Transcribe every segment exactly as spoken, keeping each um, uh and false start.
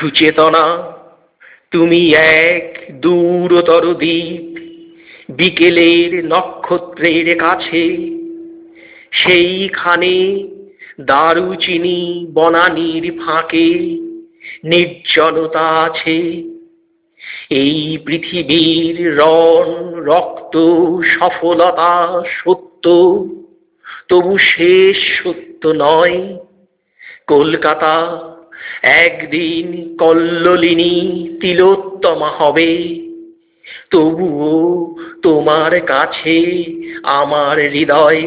সুচেতনা, তুমি এক দূরতর দ্বীপ, বিকেলের নক্ষত্রের কাছে। সেইখানে দারুচিনি বনানীর ফাঁকে নির্জনতা আছে। এই পৃথিবীর রণ রক্ত সফলতা সত্য, তবু শেষ সত্য নয়। কলকাতা একদিন কল্লোলিনী তিলোত্তমা হবে, তবুও তোমার কাছে আমার হৃদয়।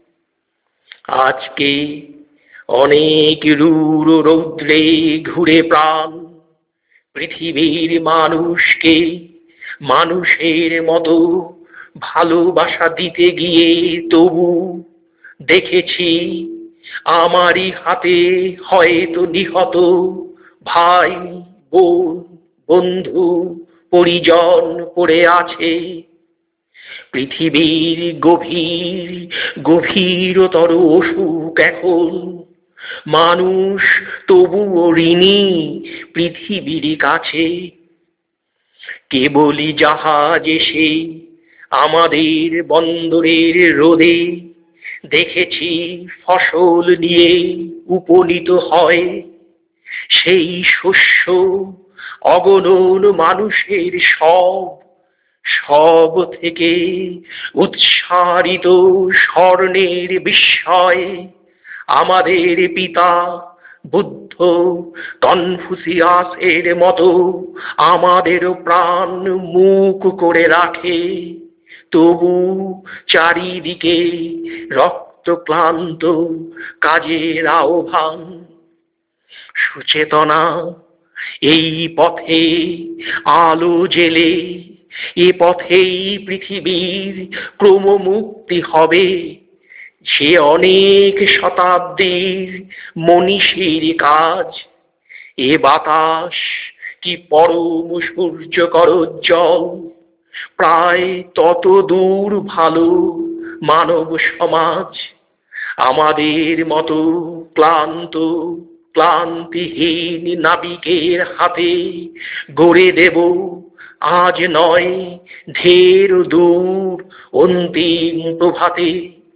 আজকে অনেক রূঢ় রৌদ্রে ঘুরে প্রাণ, পৃথিবীর মানুষকে মানুষের মতো ভালোবাসা দিতে গিয়ে তবু দেখেছি আমারই হাতে হয়তো নিহত ভাই, বোন, বন্ধু, পরিজন পড়ে আছে। পৃথিবীর গভীর গভীরতর অসুখ এখন, মানুষ তবুও ঋণী পৃথিবীর কাছে। কেবলই জাহাজ এসে আমাদের বন্দরের রোদে দেখেছি ফসল নিয়ে উপনীত হয়। সেই শস্য অগণন মানুষের সব সব থেকে উৎসারিত স্বর্ণের বিস্ময়। আমাদের পিতা বুদ্ধ কনফুসিয়াসের মতো আমাদেরও প্রাণ মুখ করে রাখে, তবু চারিদিকে রক্ত ক্লান্ত কাজের আহ্বান। সুচেতনা, এই পথে আলো জেলে, এ পথেই পৃথিবীর ক্রমমুক্তি হবে। সে অনেক শতাব্দীর মনীষীর কাজ। এ বাতাস কি পরম সূর্য করোজ্জ্বল, প্রায় তত দূর ভালো মানব সমাজ। আমাদের মতো ক্লান্ত ক্লান্তিহীন নাবিকের হাতে গড়ে দেব আজ নয় ঢের দূর অন্তিম প্রভাতে।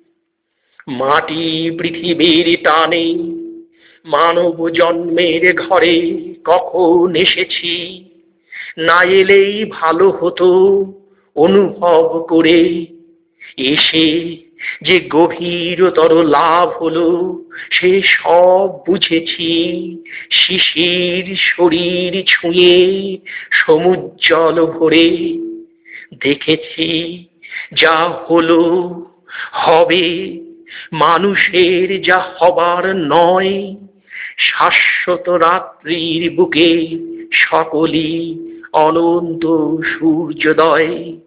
মাটি পৃথিবীর টানে মানব জন্মের ঘরে কখন এসেছি, না এলেই ভালো হতো অনুভব করে। এসে যে গভীরতর লাভ হলো সে সব বুঝেছি শিশির শরীর ছুঁয়ে সমুজ্জ্বল ভরে। দেখেছি যা হলো হবে মানুষের যা হবার নয়। শাশ্বত রাত্রির বুকে সকলই অনন্ত সূর্যোদয়।